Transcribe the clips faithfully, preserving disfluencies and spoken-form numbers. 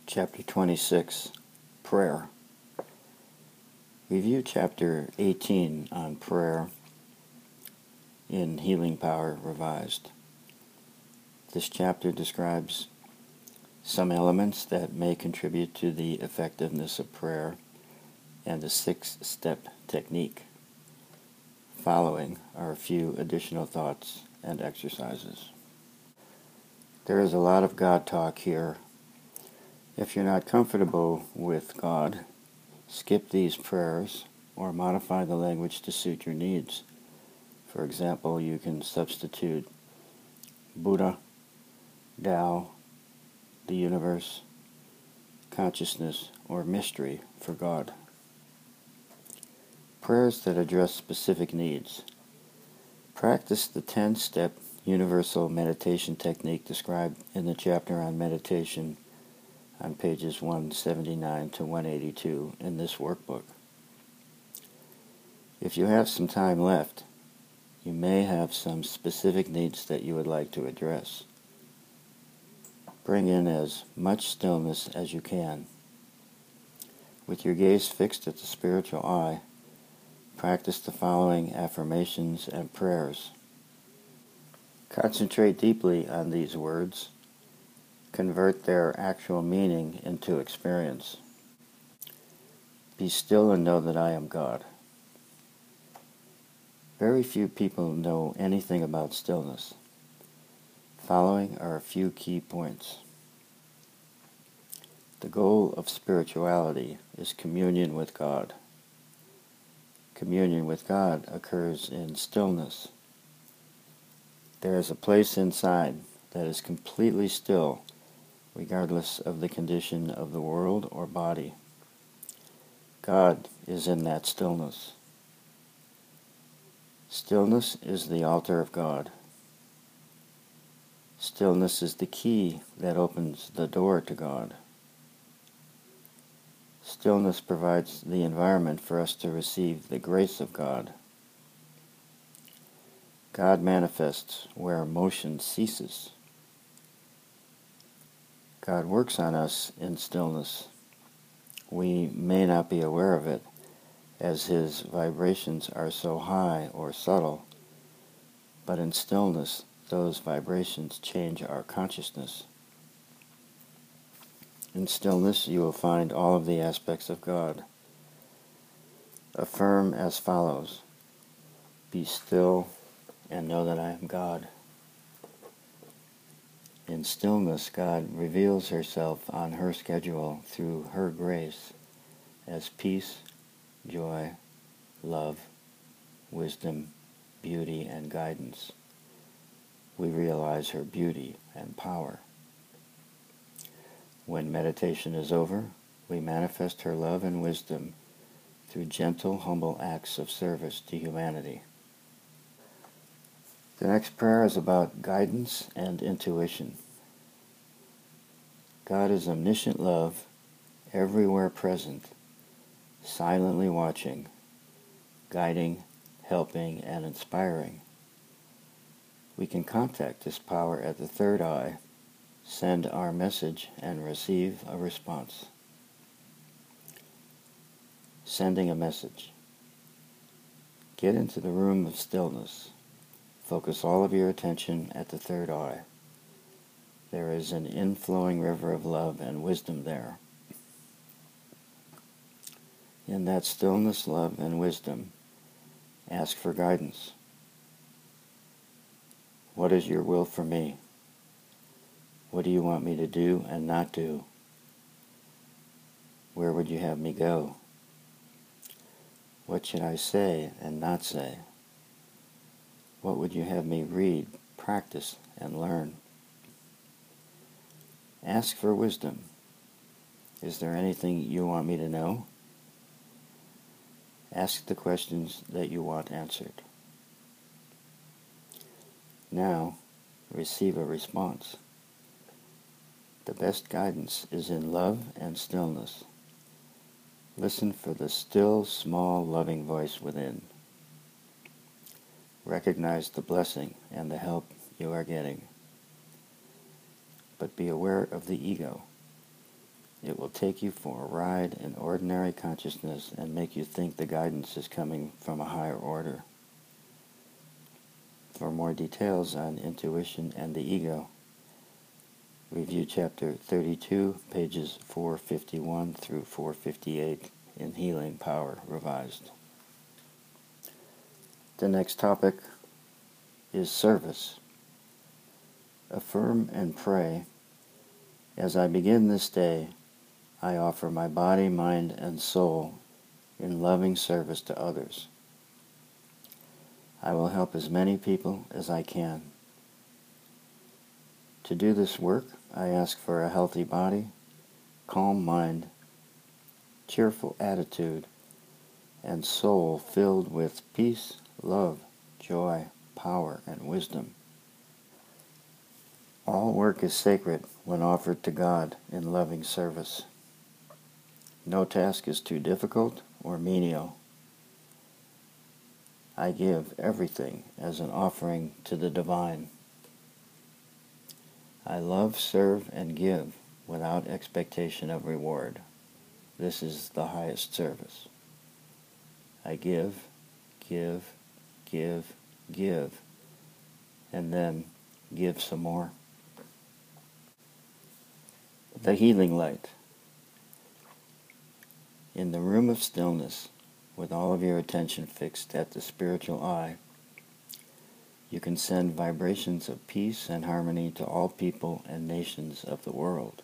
Chapter twenty-six, Prayer. Review Chapter eighteen on prayer in Healing Power Revised. This chapter describes some elements that may contribute to the effectiveness of prayer and a six-step technique. Following are a few additional thoughts and exercises. There is a lot of God talk here. If you're not comfortable with God, skip these prayers or modify the language to suit your needs. For example, you can substitute Buddha, Tao, the universe, consciousness, or mystery for God. Prayers that address specific needs. Practice the ten-step universal meditation technique described in the chapter on meditation on pages one seventy-nine to one eighty-two in this workbook. If you have some time left, you may have some specific needs that you would like to address. Bring in as much stillness as you can. With your gaze fixed at the spiritual eye, practice the following affirmations and prayers. Concentrate deeply on these words. Convert their actual meaning into experience. Be still and know that I am God. Very few people know anything about stillness. Following are a few key points. The goal of spirituality is communion with God. Communion with God occurs in stillness. There is a place inside that is completely still, regardless of the condition of the world or body. God is in that stillness. Stillness is the altar of God. Stillness is the key that opens the door to God. Stillness provides the environment for us to receive the grace of God. God manifests where motion ceases. God works on us in stillness. We may not be aware of it, as His vibrations are so high or subtle, but in stillness, those vibrations change our consciousness. In stillness, you will find all of the aspects of God. Affirm as follows: Be still and know that I am God. In stillness, God reveals herself on her schedule through her grace as peace, joy, love, wisdom, beauty, and guidance. We realize her beauty and power. When meditation is over, we manifest her love and wisdom through gentle, humble acts of service to humanity. The next prayer is about guidance and intuition. God is omniscient love, everywhere present, silently watching, guiding, helping, and inspiring. We can contact this power at the third eye, send our message, and receive a response. Sending a message. Get into the room of stillness. Focus all of your attention at the third eye. There is an inflowing river of love and wisdom there. In that stillness, love, and wisdom, ask for guidance. What is your will for me? What do you want me to do and not do? Where would you have me go? What should I say and not say? What would you have me read, practice, and learn? Ask for wisdom. Is there anything you want me to know? Ask the questions that you want answered. Now, receive a response. The best guidance is in love and stillness. Listen for the still, small, loving voice within. Recognize the blessing and the help you are getting. But be aware of the ego. It will take you for a ride in ordinary consciousness and make you think the guidance is coming from a higher order. For more details on intuition and the ego, review chapter thirty-two, pages four fifty-one through four fifty-eight in Healing Power Revised. The next topic is service. Affirm and pray, as I begin this day, I offer my body, mind, and soul in loving service to others. I will help as many people as I can. To do this work, I ask for a healthy body, calm mind, cheerful attitude, and soul filled with peace, love, joy, power, and wisdom. All work is sacred when offered to God in loving service. No task is too difficult or menial. I give everything as an offering to the divine. I love, serve, and give without expectation of reward. This is the highest service. I give, give, give, give, and then give some more. The healing light. In the room of stillness, with all of your attention fixed at the spiritual eye, you can send vibrations of peace and harmony to all people and nations of the world.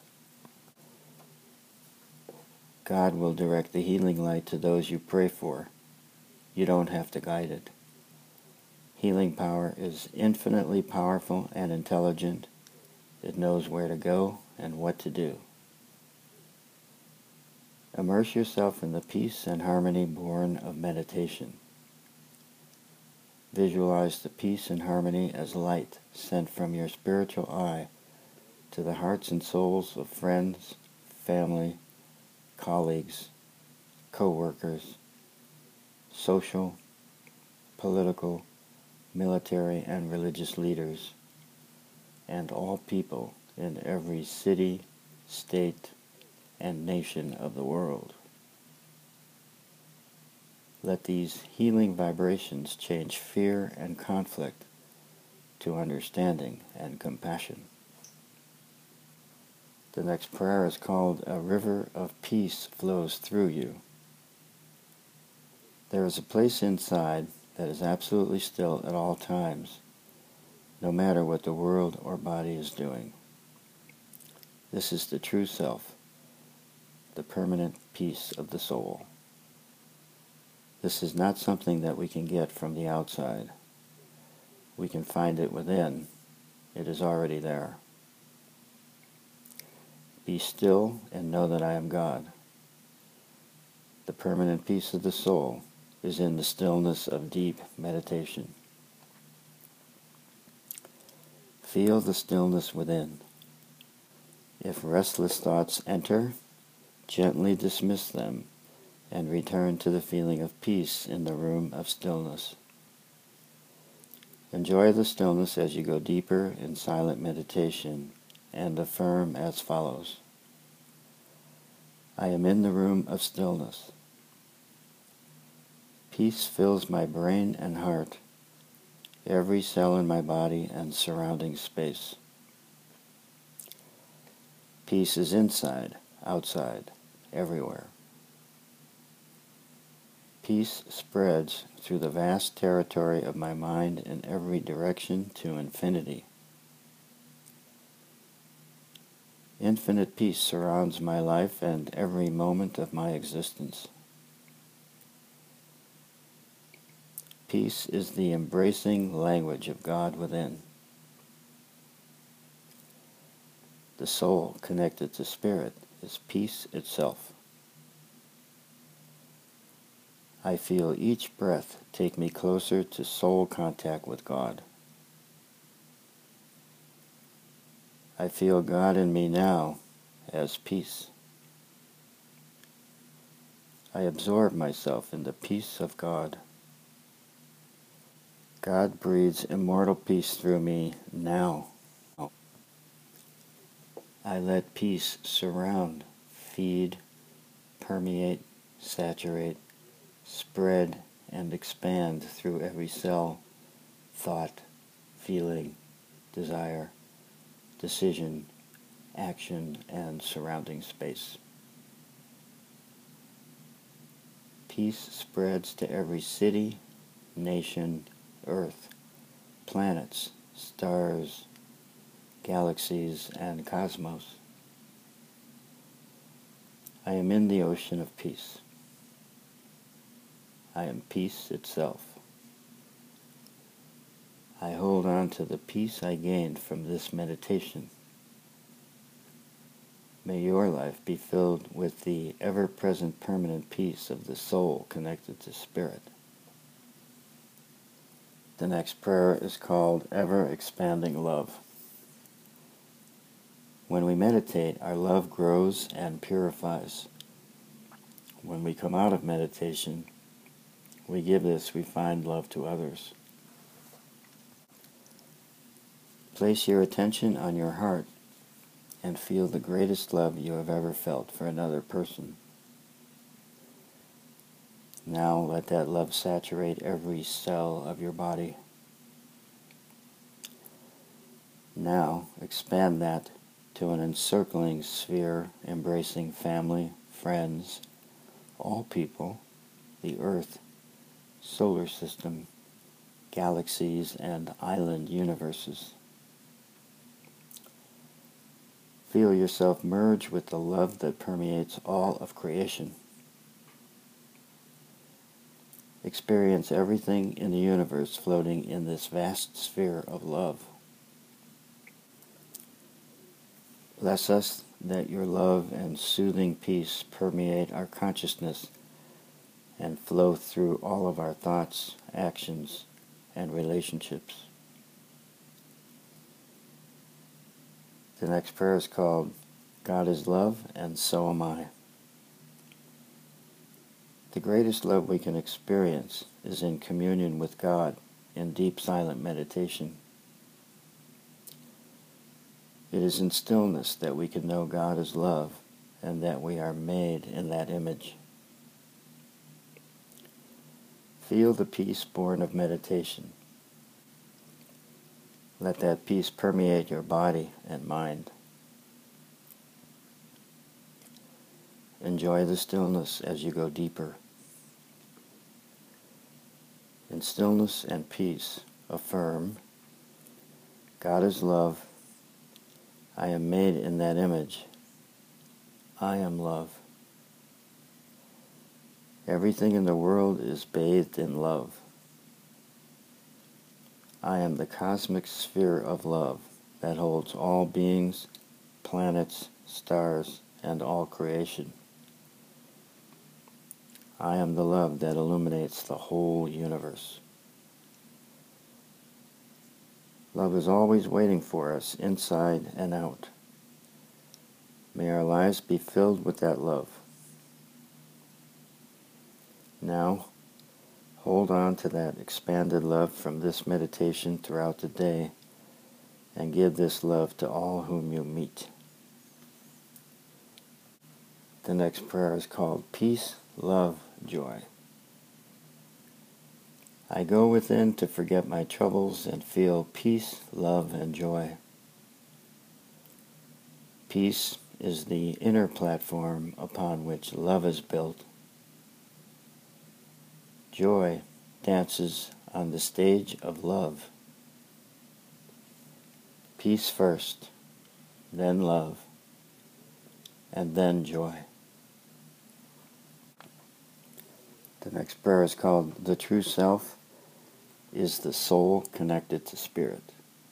God will direct the healing light to those you pray for. You don't have to guide it. Healing power is infinitely powerful and intelligent. It knows where to go and what to do. Immerse yourself in the peace and harmony born of meditation. Visualize the peace and harmony as light sent from your spiritual eye to the hearts and souls of friends, family, colleagues, co-workers, social, political, military, and religious leaders, and all people in every city, state, and nation of the world. Let these healing vibrations change fear and conflict to understanding and compassion. The next prayer is called "A River of Peace Flows Through You." There is a place inside that is absolutely still at all times, no matter what the world or body is doing. This is the true self, the permanent peace of the soul. This is not something that we can get from the outside. We can find it within. It is already there. Be still and know that I am God. The permanent peace of the soul is in the stillness of deep meditation. Feel the stillness within. If restless thoughts enter, gently dismiss them and return to the feeling of peace in the room of stillness. Enjoy the stillness as you go deeper in silent meditation and affirm as follows. I am in the room of stillness. Peace fills my brain and heart, every cell in my body and surrounding space. Peace is inside, outside, everywhere. Peace spreads through the vast territory of my mind in every direction to infinity. Infinite peace surrounds my life and every moment of my existence. Peace is the embracing language of God within. The soul connected to spirit is peace itself. I feel each breath take me closer to soul contact with God. I feel God in me now as peace. I absorb myself in the peace of God. God breathes immortal peace through me now. I let peace surround, feed, permeate, saturate, spread, and expand through every cell, thought, feeling, desire, decision, action, and surrounding space. Peace spreads to every city, nation, earth, planets, stars, galaxies, and cosmos. I am in the ocean of peace. I am peace itself. I hold on to the peace I gained from this meditation. May your life be filled with the ever-present permanent peace of the soul connected to spirit. The next prayer is called Ever-Expanding Love. When we meditate, our love grows and purifies. When we come out of meditation, we give this refined love to others. Place your attention on your heart and feel the greatest love you have ever felt for another person. Now let that love saturate every cell of your body. Now expand that to an encircling sphere embracing family, friends, all people, the earth, solar system, galaxies, and island universes. Feel yourself merge with the love that permeates all of creation. Experience everything in the universe floating in this vast sphere of love. Bless us that your love and soothing peace permeate our consciousness and flow through all of our thoughts, actions, and relationships. The next prayer is called God is Love and So Am I. The greatest love we can experience is in communion with God in deep silent meditation. It is in stillness that we can know God is love and that we are made in that image. Feel the peace born of meditation. Let that peace permeate your body and mind. Enjoy the stillness as you go deeper. In stillness and peace, affirm, God is love. I am made in that image. I am love. Everything in the world is bathed in love. I am the cosmic sphere of love that holds all beings, planets, stars, and all creation. I am the love that illuminates the whole universe. Love is always waiting for us, inside and out. May our lives be filled with that love. Now, hold on to that expanded love from this meditation throughout the day and give this love to all whom you meet. The next prayer is called Peace, Love, Joy. I go within to forget my troubles and feel peace, love, and joy. Peace is the inner platform upon which love is built. Joy dances on the stage of love. Peace first, then love, and then joy. The next prayer is called The True Self is the Soul Connected to Spirit.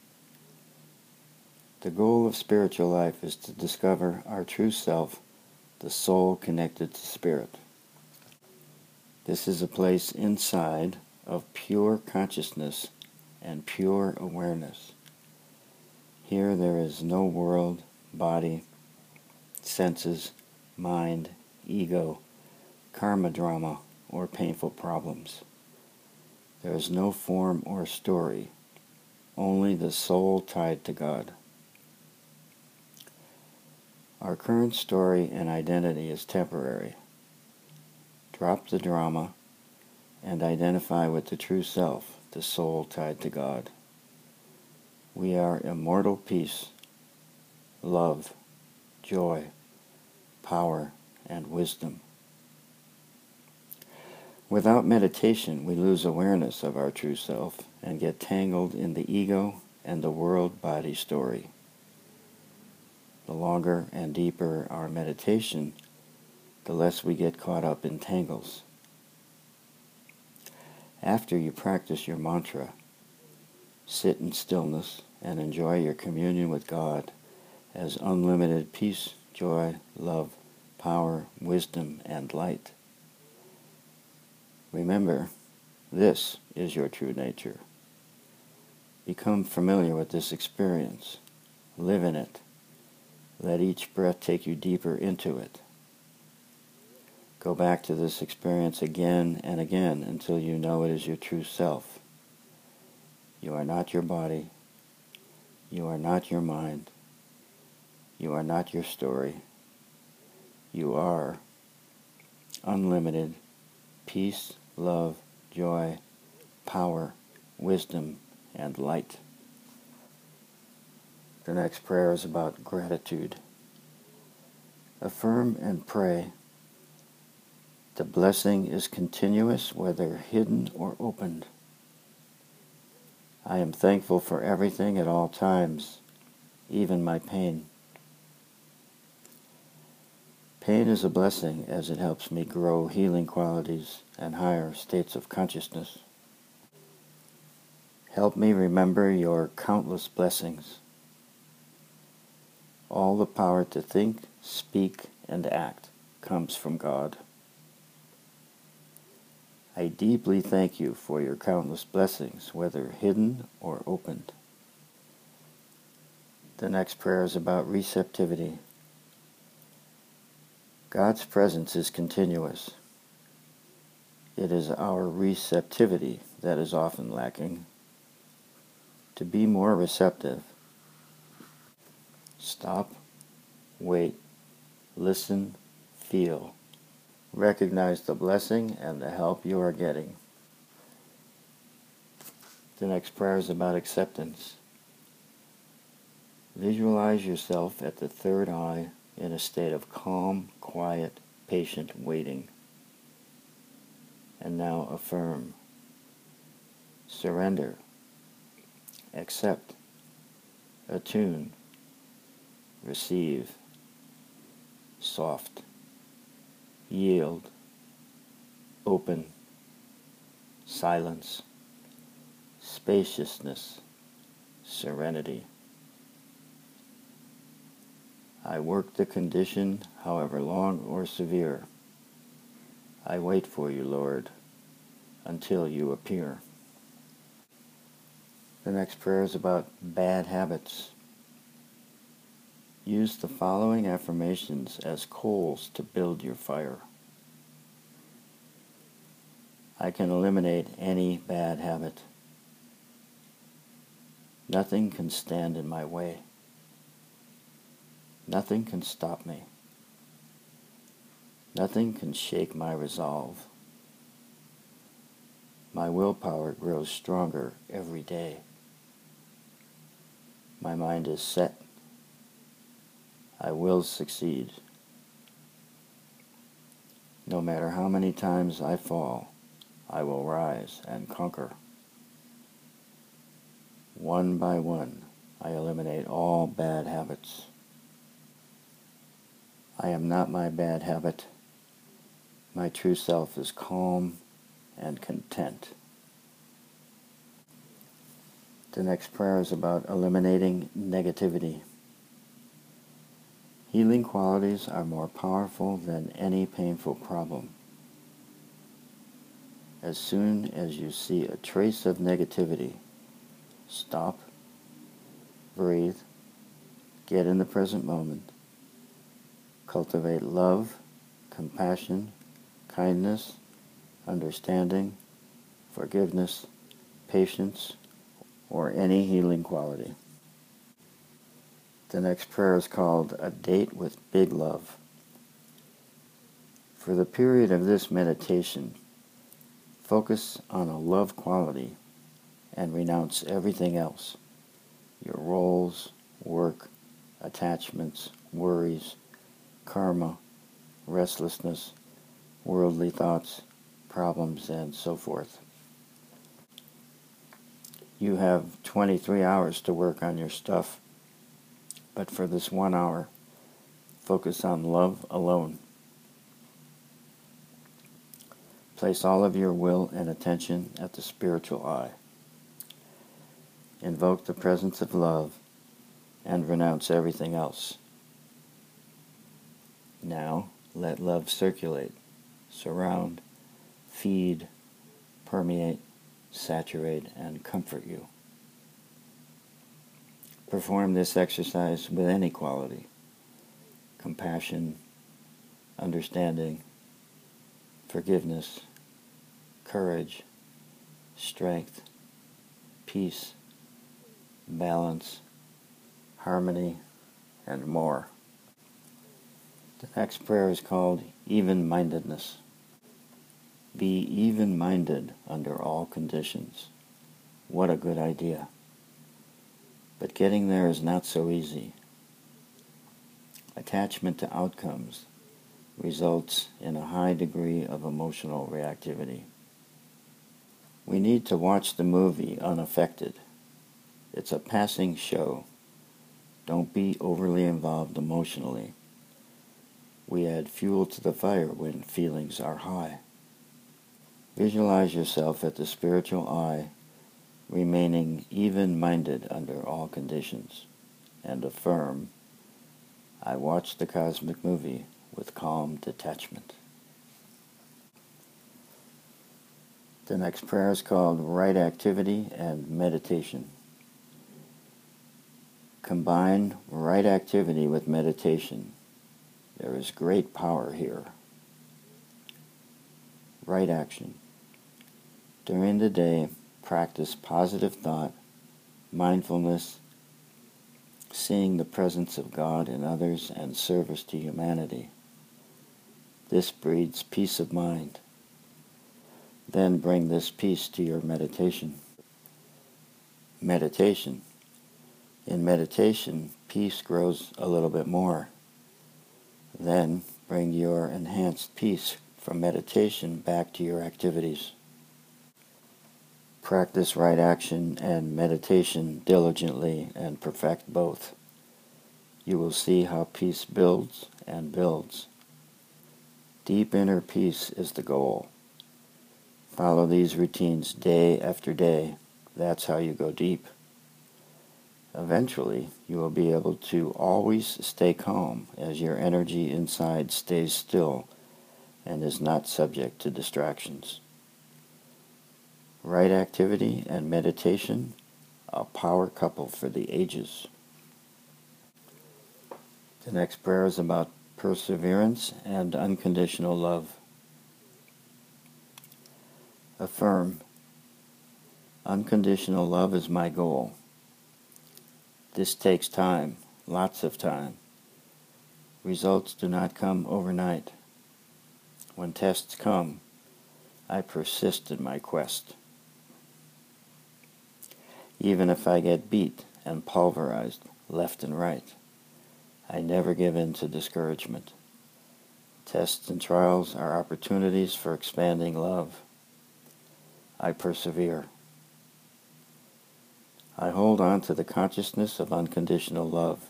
The goal of spiritual life is to discover our true self, the soul connected to spirit. This is a place inside of pure consciousness and pure awareness. Here there is no world, body, senses, mind, ego, karma drama, or painful problems. There is no form or story, only the soul tied to God. Our current story and identity is temporary. Drop the drama and identify with the true self, the soul tied to God. We are immortal peace, love, joy, power, and wisdom. Without meditation, we lose awareness of our true self and get tangled in the ego and the world-body story. The longer and deeper our meditation, the less we get caught up in tangles. After you practice your mantra, sit in stillness and enjoy your communion with God as unlimited peace, joy, love, power, wisdom, and light. Remember, this is your true nature. Become familiar with this experience. Live in it. Let each breath take you deeper into it. Go back to this experience again and again until you know it is your true self. You are not your body. You are not your mind. You are not your story. You are unlimited peace, love, joy, power, wisdom, and light. The next prayer is about gratitude. Affirm and pray. The blessing is continuous, whether hidden or opened. I am thankful for everything at all times, even my pain. Pain is a blessing as it helps me grow healing qualities and higher states of consciousness. Help me remember your countless blessings. All the power to think, speak, and act comes from God. I deeply thank you for your countless blessings, whether hidden or opened. The next prayer is about receptivity. God's presence is continuous. It is our receptivity that is often lacking. To be more receptive, stop, wait, listen, feel. Recognize the blessing and the help you are getting. The next prayer is about acceptance. Visualize yourself at the third eye in a state of calm, quiet, patient waiting. And now affirm. Surrender. Accept. Attune. Receive. Soft. Yield. Open. Silence. Spaciousness. Serenity. I work the condition, however long or severe. I wait for you, Lord, until you appear. The next prayer is about bad habits. Use the following affirmations as coals to build your fire. I can eliminate any bad habit. Nothing can stand in my way. Nothing can stop me. Nothing can shake my resolve. My willpower grows stronger every day. My mind is set. I will succeed. No matter how many times I fall, I will rise and conquer. One by one, I eliminate all bad habits. I am not my bad habit. My true self is calm and content. The next prayer is about eliminating negativity. Healing qualities are more powerful than any painful problem. As soon as you see a trace of negativity, stop, breathe, get in the present moment, cultivate love, compassion, kindness, understanding, forgiveness, patience, or any healing quality. The next prayer is called A Date with Big Love. For the period of this meditation, focus on a love quality and renounce everything else, your roles, work, attachments, worries, karma, restlessness, worldly thoughts, problems, and so forth. You have twenty-three hours to work on your stuff, but for this one hour, focus on love alone. Place all of your will and attention at the spiritual eye. Invoke the presence of love and renounce everything else. Now, let love circulate, surround, feed, permeate, saturate, and comfort you. Perform this exercise with any quality: compassion, understanding, forgiveness, courage, strength, peace, balance, harmony, and more. The next prayer is called Even-Mindedness. Be even-minded under all conditions. What a good idea. But getting there is not so easy. Attachment to outcomes results in a high degree of emotional reactivity. We need to watch the movie unaffected. It's a passing show. Don't be overly involved emotionally. We add fuel to the fire when feelings are high. Visualize yourself at the spiritual eye, remaining even-minded under all conditions, and affirm, I watch the cosmic movie with calm detachment. The next prayer is called Right Activity and Meditation. Combine right activity with meditation. There is great power here. Right action. During the day, practice positive thought, mindfulness, seeing the presence of God in others, and service to humanity. This breeds peace of mind. Then bring this peace to your meditation. Meditation. In meditation, peace grows a little bit more. Then bring your enhanced peace from meditation back to your activities. Practice right action and meditation diligently and perfect both. You will see how peace builds and builds. Deep inner peace is the goal. Follow these routines day after day. That's how you go deep. Eventually, you will be able to always stay calm as your energy inside stays still and is not subject to distractions. Right activity and meditation, a power couple for the ages. The next prayer is about perseverance and unconditional love. Affirm, unconditional love is my goal. This takes time, lots of time. Results do not come overnight. When tests come, I persist in my quest. Even if I get beat and pulverized left and right, I never give in to discouragement. Tests and trials are opportunities for expanding love. I persevere. I hold on to the consciousness of unconditional love.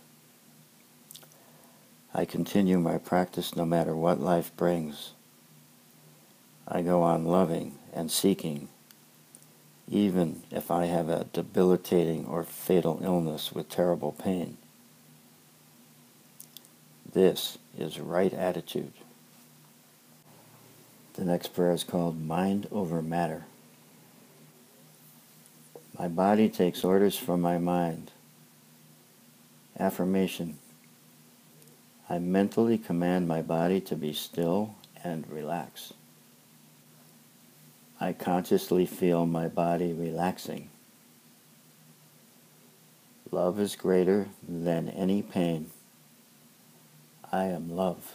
I continue my practice no matter what life brings. I go on loving and seeking, even if I have a debilitating or fatal illness with terrible pain. This is right attitude. The next prayer is called Mind Over Matter. My body takes orders from my mind. Affirmation. I mentally command my body to be still and relax. I consciously feel my body relaxing. Love is greater than any pain. I am love.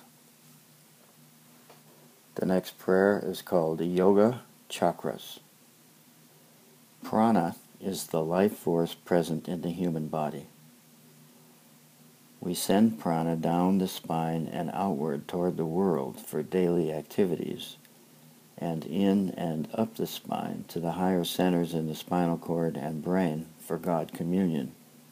The next prayer is called Yoga Chakras. Prana is the life force present in the human body. We send prana down the spine and outward toward the world for daily activities, and in and up the spine to the higher centers in the spinal cord and brain for God communion.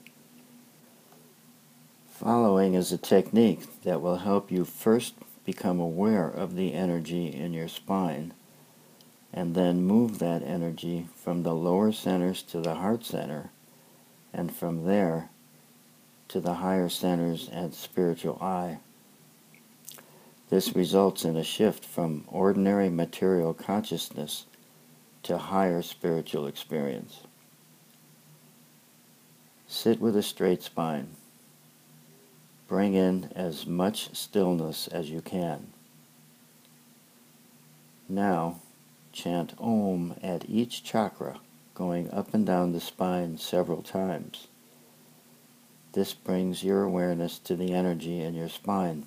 Following is a technique that will help you first become aware of the energy in your spine, and then move that energy from the lower centers to the heart center, and from there to the higher centers and spiritual eye. This results in a shift from ordinary material consciousness to higher spiritual experience. Sit with a straight spine. Bring in as much stillness as you can. Now, chant Om at each chakra, going up and down the spine several times. This brings your awareness to the energy in your spine.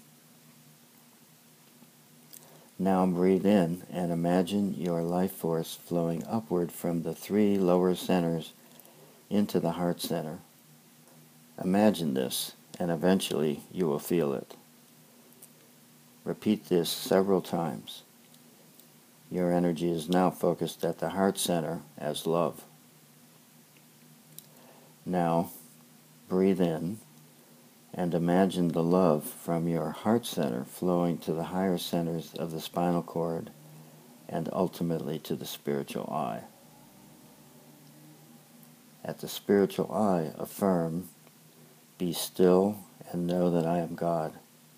Now breathe in and imagine your life force flowing upward from the three lower centers into the heart center. Imagine this, and eventually you will feel it. Repeat this several times. Your energy is now focused at the heart center as love. Now, breathe in and imagine the love from your heart center flowing to the higher centers of the spinal cord and ultimately to the spiritual eye. At the spiritual eye, affirm, "Be still and know that I am God."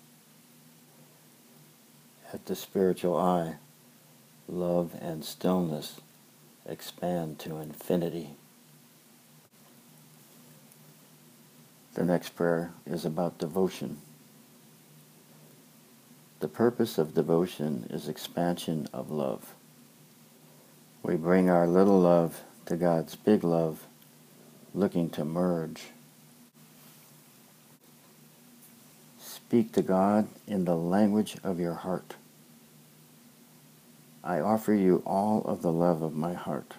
At the spiritual eye, love and stillness expand to infinity. The next prayer is about devotion. The purpose of devotion is expansion of love. We bring our little love to God's big love, looking to merge. Speak to God in the language of your heart. I offer you all of the love of my heart.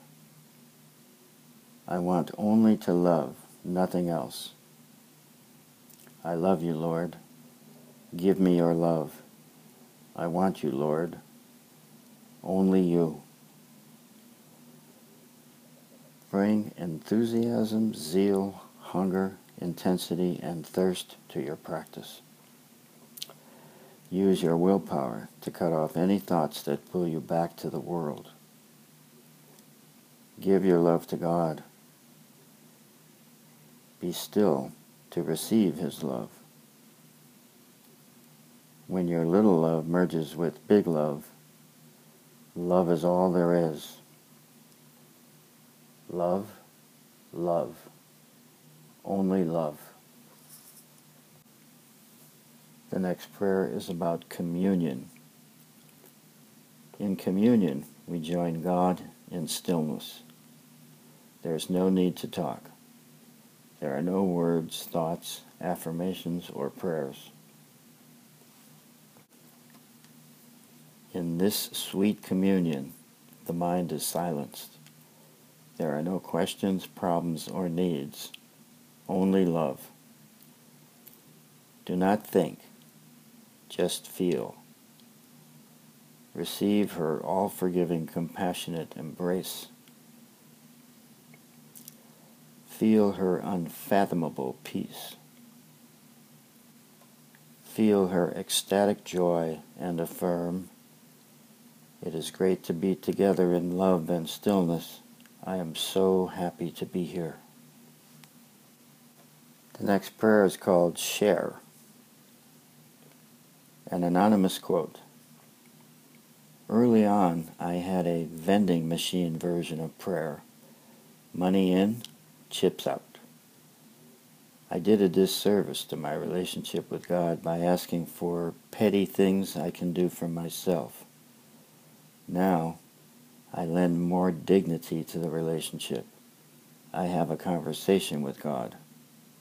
I want only to love, nothing else. I love you, Lord. Give me your love. I want you, Lord. Only you. Bring enthusiasm, zeal, hunger, intensity, and thirst to your practice. Use your willpower to cut off any thoughts that pull you back to the world. Give your love to God. Be still to receive His love. When your little love merges with big love, love is all there is. Love, love, only love. The next prayer is about communion. In communion, we join God in stillness. There is no need to talk. There are no words, thoughts, affirmations, or prayers. In this sweet communion, the mind is silenced. There are no questions, problems, or needs, only love. Do not think, just feel. Receive her all-forgiving, compassionate embrace. Feel her unfathomable peace. Feel her ecstatic joy and affirm, "It is great to be together in love and stillness. I am so happy to be here." The next prayer is called Share. An anonymous quote. Early on, I had a vending machine version of prayer. Money in, chips out. I did a disservice to my relationship with God by asking for petty things I can do for myself. Now, I lend more dignity to the relationship. I have a conversation with God.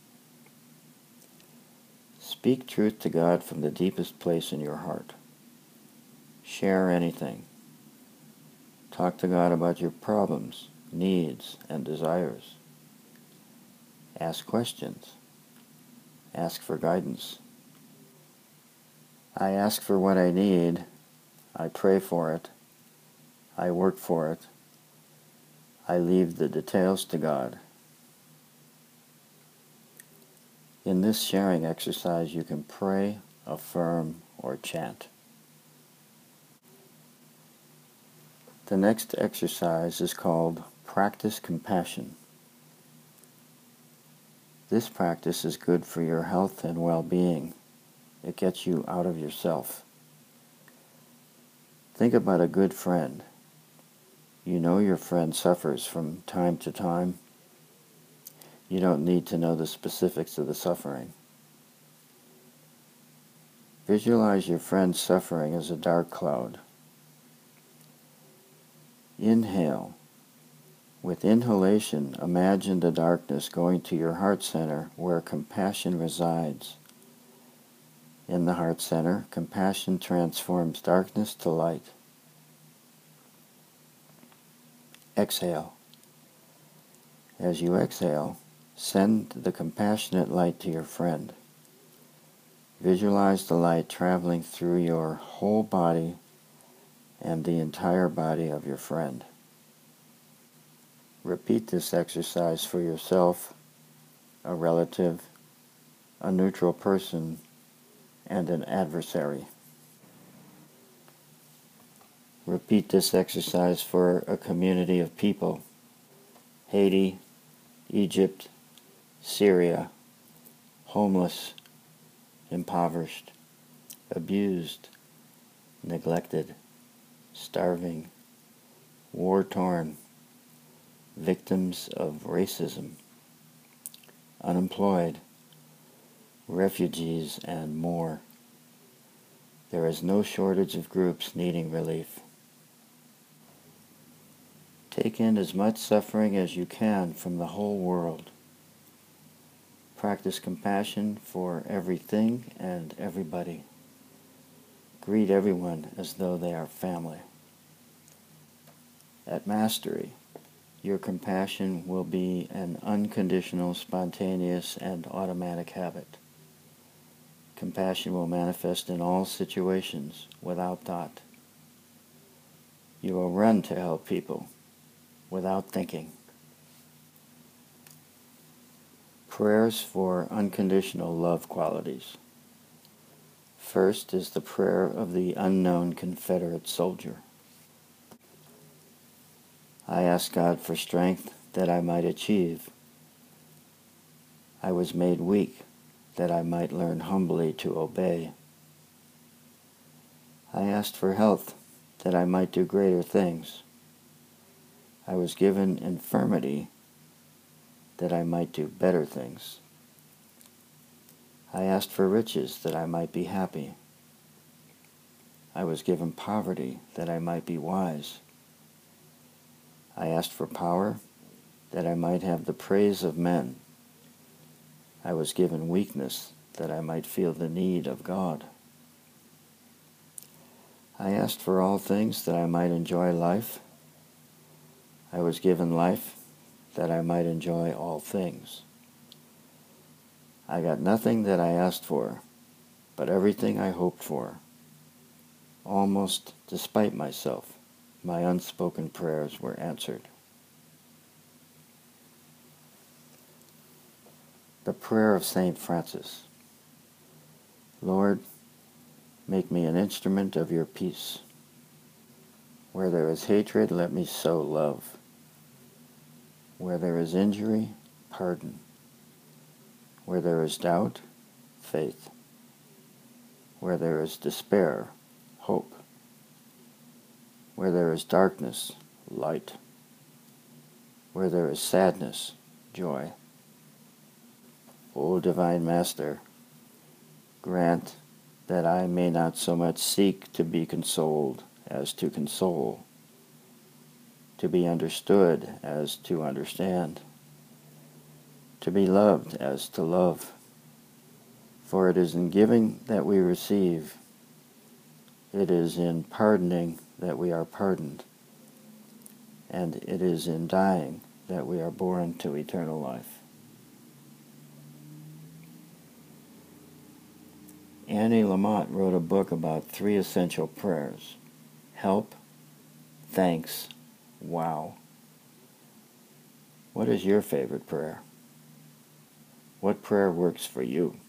Speak truth to God from the deepest place in your heart. Share anything. Talk to God about your problems, needs, and desires. Ask questions. Ask for guidance. I ask for what I need. I pray for it. I work for it. I leave the details to God. In this sharing exercise, you can pray, affirm, or chant. The next exercise is called Practice Compassion. This practice is good for your health and well-being. It gets you out of yourself. Think about a good friend. You know your friend suffers from time to time. You don't need to know the specifics of the suffering. Visualize your friend's suffering as a dark cloud. Inhale. With inhalation, imagine the darkness going to your heart center where compassion resides. In the heart center, compassion transforms darkness to light. Exhale. As you exhale, send the compassionate light to your friend. Visualize the light traveling through your whole body and the entire body of your friend. Repeat this exercise for yourself, a relative, a neutral person, and an adversary. Repeat this exercise for a community of people: Haiti, Egypt, Syria, homeless, impoverished, abused, neglected, starving, war-torn, victims of racism, unemployed, refugees, and more. There is no shortage of groups needing relief. Take in as much suffering as you can from the whole world. Practice compassion for everything and everybody. Greet everyone as though they are family. At mastery, your compassion will be an unconditional, spontaneous, and automatic habit. Compassion will manifest in all situations without thought. You will run to help people without thinking. Prayers for unconditional love qualities. First is the prayer of the unknown Confederate soldier. I ask God for strength that I might achieve. I was made weak that I might learn humbly to obey. I asked for health that I might do greater things. I was given infirmity that I might do better things. I asked for riches that I might be happy. I was given poverty that I might be wise. I asked for power that I might have the praise of men. I was given weakness that I might feel the need of God. I asked for all things that I might enjoy life. I was given life that I might enjoy all things. I got nothing that I asked for, but everything I hoped for. Almost despite myself, my unspoken prayers were answered. The prayer of Saint Francis. Lord, make me an instrument of your peace. Where there is hatred, let me sow love. Where there is injury, pardon. Where there is doubt, faith. Where there is despair, hope. Where there is darkness, light. Where there is sadness, joy. O Divine Master, grant that I may not so much seek to be consoled as to console, to be understood as to understand, to be loved as to love. For it is in giving that we receive. It is in pardoning that we are pardoned. And it is in dying that we are born to eternal life. Annie Lamott wrote a book about three essential prayers: help, thanks, wow. What is your favorite prayer? What prayer works for you?